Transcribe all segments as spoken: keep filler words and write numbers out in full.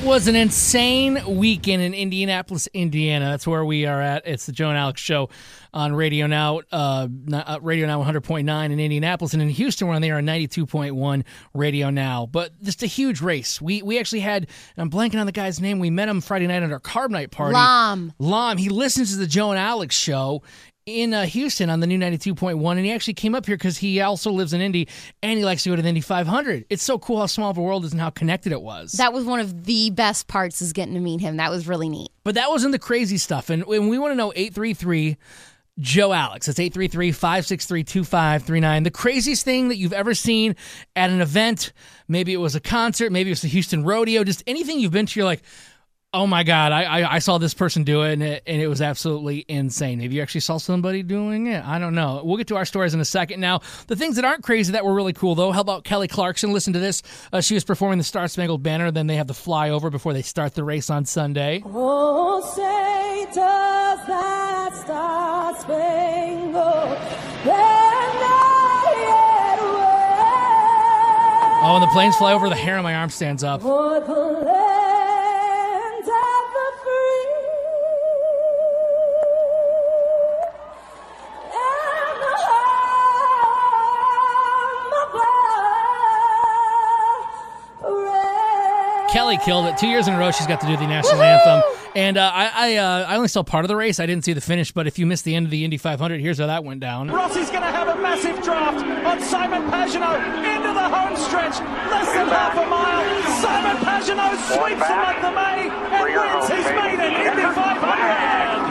was an insane weekend in Indianapolis, Indiana. That's where we are at. It's the Joe and Alex Show on Radio Now, uh, uh, Radio Now one hundred point nine in Indianapolis. And in Houston, we're on there on ninety-two point one Radio Now. But just a huge race. We we actually had, I'm blanking on the guy's name. We met him Friday night at our carb night party. Lam. Lam. He listens to the Joe and Alex Show in uh, Houston on the new ninety-two point one, and he actually came up here because he also lives in Indy, and he likes to go to the Indy five hundred. It's so cool how small of a world is and how connected it was. That was one of the best parts, is getting to meet him. That was really neat. But that wasn't the crazy stuff, and, and we want to know eight three three Joe Alex. That's eight three three, five six three, two five three nine. The craziest thing that you've ever seen at an event, maybe it was a concert, maybe it was the Houston Rodeo, just anything you've been to, you're like, oh my God, I, I I saw this person do it and, it, and it was absolutely insane. Maybe you actually saw somebody doing it. I don't know. We'll get to our stories in a second. Now, the things that aren't crazy that were really cool, though, how about Kelly Clarkson? Listen to this. Uh, she was performing the Star Spangled Banner. Then they have the flyover before they start the race on Sunday. Oh, say does that Star Spangled Banner yet wave? Oh, and the planes fly over, the hair on my arm stands up. For the land of the free and the home above. Kelly killed it. Two years in a row, she's got to do the national anthem. And uh, I I, uh, I only saw part of the race. I didn't see the finish, but if you missed the end of the Indy five hundred, here's how that went down. Rossi's going to have a massive draft on Simon Pagenaud into the home stretch. Less than half a mile. Simon Pagenaud sweeps him like the May and wins his maiden Indy five hundred.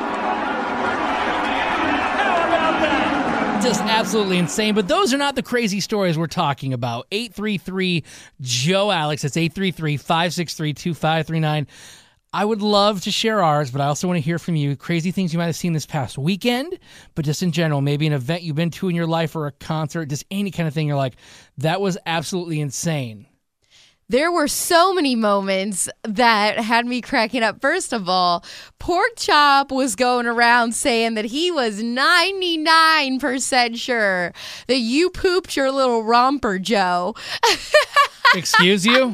How about that? Just absolutely insane. But those are not the crazy stories we're talking about. eight three three Joe Alex. That's eight three three, five six three, two five three nine. I would love to share ours, but I also want to hear from you. Crazy things you might have seen this past weekend, but just in general, maybe an event you've been to in your life or a concert, just any kind of thing you're like, that was absolutely insane. There were so many moments that had me cracking up. First of all, Pork Chop was going around saying that he was ninety-nine percent sure that you pooped your little romper, Joe. Excuse you?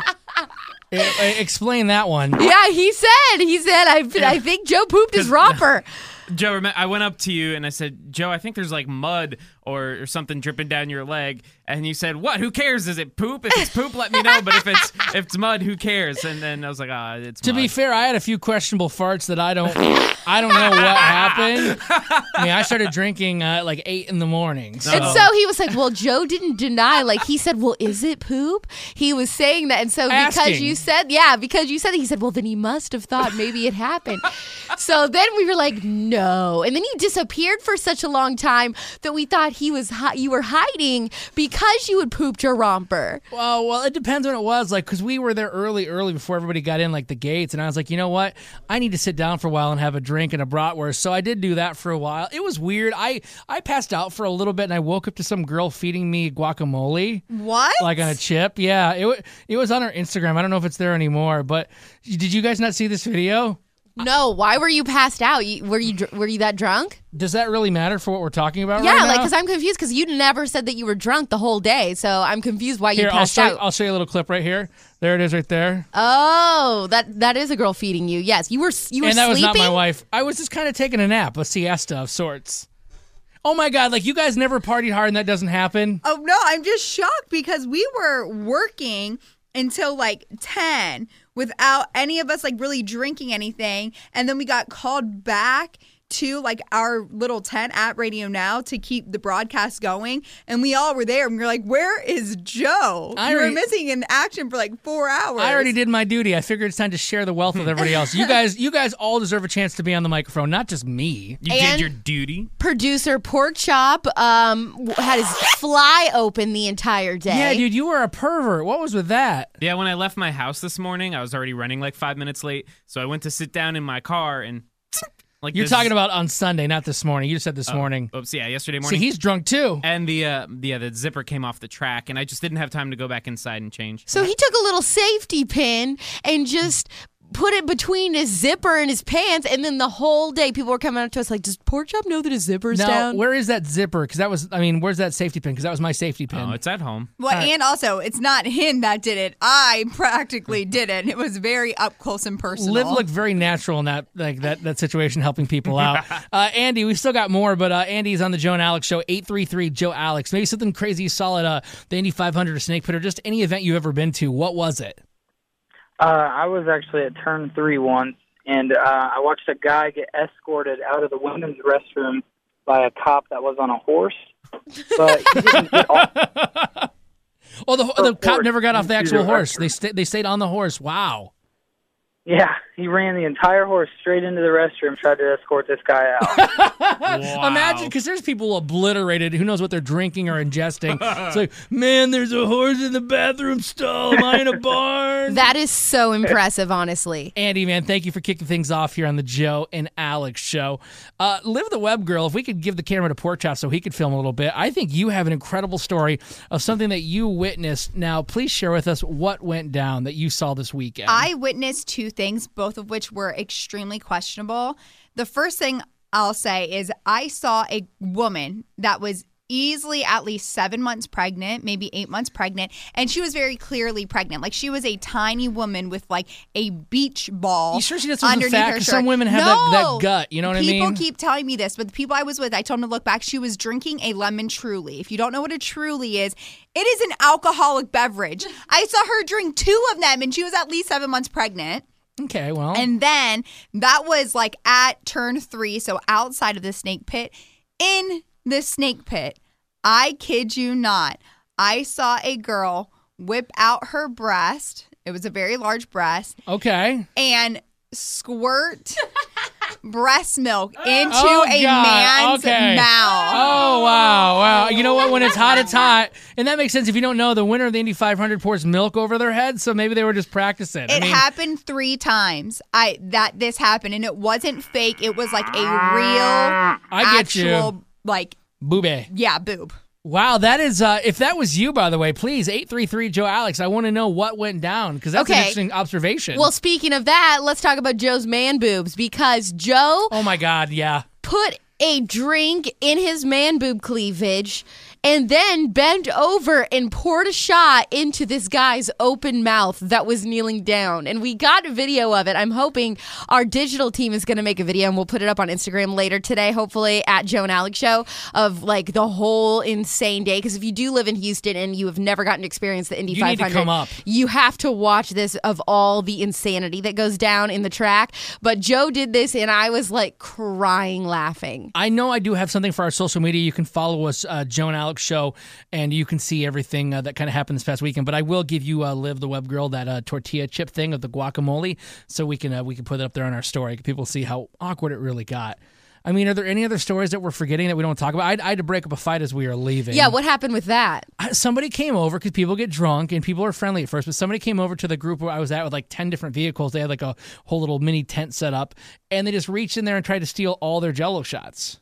Explain that one. Yeah, he said, he said, I, I think Joe pooped his romper. Joe, I went up to you and I said, Joe, I think there's like mud or, or something dripping down your leg. And you said, what? Who cares? Is it poop? If it's poop, let me know. But if it's if it's mud, who cares? And then I was like, ah, oh, it's To mud. be fair, I had a few questionable farts that I don't I don't know what happened. I mean, I started drinking uh, at like eight in the morning. So. And so he was like, well, Joe didn't deny. Like, he said, well, is it poop? He was saying that. And so because Asking. you said, yeah, because you said it, he said, well, then he must have thought maybe it happened. So then we were like, no. And then he disappeared for such a long time that we thought he was hi- you were hiding because you had pooped your romper. Well, well, it depends when it was. Like, because we were there early, early before everybody got in, like the gates. And I was like, you know what? I need to sit down for a while and have a drink and a bratwurst. So I did do that for a while. It was weird. I, I passed out for a little bit and I woke up to some girl feeding me guacamole. What? Like on a chip. Yeah. It, w- it was on her Instagram. I don't know if it's there anymore. But did you guys not see this video? No, why were you passed out? You, were you dr- were you that drunk? Does that really matter for what we're talking about Yeah, right now? like, because I'm confused because you never said that you were drunk the whole day. So I'm confused why you Here, I'll passed show, out. I'll show you a little clip right here. There it is right there. Oh, that that is a girl feeding you. Yes, you were you were And that sleeping? was not my wife. I was just kind of taking a nap, a siesta of sorts. Oh my God, like you guys never partied hard and that doesn't happen? Oh, no, I'm just shocked because we were working until like ten without any of us like really drinking anything. And then we got called back to like our little tent at Radio Now to keep the broadcast going. And we all were there and we were like, where is Joe? I we already- were missing in action for like four hours. I already did my duty. I figured it's time to share the wealth with everybody else. You guys you guys all deserve a chance to be on the microphone, not just me. You And- did your duty. Producer Pork Chop um, w- had his fly open the entire day. Yeah, dude, you were a pervert. What was with that? Yeah, when I left my house this morning, I was already running like five minutes late. So I went to sit down in my car and like You're this- talking about on Sunday, not this morning. You just said this Oh, morning. Oops, yeah, yesterday See, morning. he's drunk too. and the uh, yeah, the zipper came off the track, and I just didn't have time to go back inside and change. So he took a little safety pin and just put it between his zipper and his pants, and then the whole day people were coming up to us like, does Pork Chop know that his zipper's Now, down? where is that zipper? Because that was, I mean, where's that safety pin? Because that was my safety pin. Oh, it's at home. Well, and also, it's not him that did it. I practically did it. It was very up close and personal. Liv looked very natural in that like that, that situation, helping people out. uh, Andy, we still got more, but uh, Andy's on the Joe and Alex show, eight three three Joe Alex. Maybe something crazy you saw at uh, the Indy five hundred or Snake Pit, or just any event you've ever been to. What was it? Uh, I was actually at turn three once, and uh, I watched a guy get escorted out of the women's restroom by a cop that was on a horse. But he didn't get off. Oh, the, the cop horse never got off the into actual the horse. restroom. They sta- they stayed on the horse. Wow. Yeah, he ran the entire horse straight into the restroom, tried to escort this guy out. Wow. Imagine, because there's people obliterated. Who knows what they're drinking or ingesting? It's like, man, there's a horse in the bathroom stall. Am I in a barn? That is so impressive, honestly. Andy, man, thank you for kicking things off here on the Joe and Alex show. Uh, Liv the Web Girl, if we could give the camera to Pork Chop so he could film a little bit, I think you have an incredible story of something that you witnessed. Now, please share with us what went down that you saw this weekend. I witnessed two things, both of which were extremely questionable. The first thing I'll say is I saw a woman that was easily at least seven months pregnant, maybe eight months pregnant, and she was very clearly pregnant. Like, she was a tiny woman with like a beach ball. You sure she doesn't underneath fat? her 'Cause shirt. some women have no! that, that gut. You know what People I mean? keep telling me this, but the people I was with, I told them to look back. She was drinking a lemon Truly. If you don't know what a Truly is, it is an alcoholic beverage. I saw her drink two of them, and she was at least seven months pregnant. Okay, well. And then that was like at turn three, so outside of the snake pit. In the snake pit, I kid you not, I saw a girl whip out her breast. It was a very large breast. Okay. And squirt breast milk into Oh, a God. man's Okay. mouth. Oh, wow. Wow. You know what? When it's hot, it's hot. And that makes sense. If you don't know, the winner of the Indy five hundred pours milk over their head, so maybe they were just practicing. It I mean, happened three times. I that this happened, and it wasn't fake. It was like a real, I get you. actual, like, Boobie. yeah, boob. Wow, that is, uh, if that was you, by the way, please, eight three three Joe Alex, I want to know what went down, because that's an Okay. interesting observation. Well, speaking of that, let's talk about Joe's man boobs, because Joe oh, my God, yeah. put a drink in his man boob cleavage and then bent over and poured a shot into this guy's open mouth that was kneeling down. And we got a video of it. I'm hoping our digital team is going to make a video, and we'll put it up on Instagram later today, hopefully, at Joe and Alex Show, of like the whole insane day. Because if you do live in Houston and you have never gotten to experience the Indy You need five hundred, to come up. you have to watch this of all the insanity that goes down in the track. But Joe did this, and I was like crying laughing. I know I do have something for our social media. You can follow us, uh, Joe and Alex Show, and you can see everything uh, that kind of happened this past weekend. But I will give you, uh, Liv the Web Girl, that uh, tortilla chip thing of the guacamole, so we can uh, we can put it up there on our story. People see how awkward it really got. I mean, are there any other stories that we're forgetting that we don't talk about? I, I had to break up a fight as we were leaving. Yeah, what happened with that? Somebody came over, because people get drunk and people are friendly at first, but somebody came over to the group where I was at with like ten different vehicles. They had like a whole little mini tent set up, and they just reached in there and tried to steal all their Jell-O shots.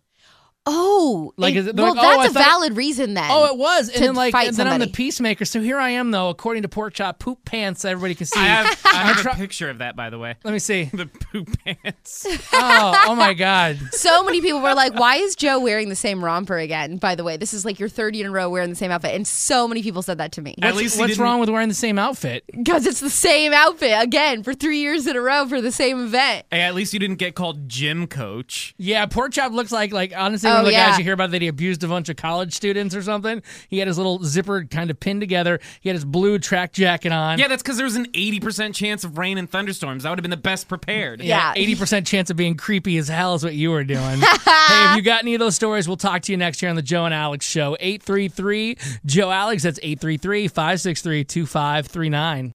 Oh, Like, it- is it- they're well, like, oh, I that's a thought- valid reason then. Oh, it was. And to then like fight and then I'm the somebody. peacemaker. So here I am though, according to Pork Chop, poop pants everybody can see. I have, I have try- a picture of that, by the way. Let me see. The poop pants. Oh, oh my God. So many people were like, why is Joe wearing the same romper again? By the way, this is like your third year in a row wearing the same outfit. And so many people said that to me. At What's, least he what's didn't- wrong with wearing the same outfit? Because it's the same outfit again for three years in a row for the same event. Hey, at least you didn't get called gym coach. Yeah, Pork Chop looks like like honestly one Oh, of the yeah. guys you hear about that he abused a bunch of college students or something. He had his little zipper kind of pinned together. He had his blue track jacket on. Yeah, that's because there was an eighty percent chance of rain and thunderstorms. That would have been the best prepared. Yeah. eighty percent chance of being creepy as hell is what you were doing. Hey, if you got any of those stories, we'll talk to you next year on the Joe and Alex Show. eight three three Joe Alex. That's eight three three, five six three, two five three nine.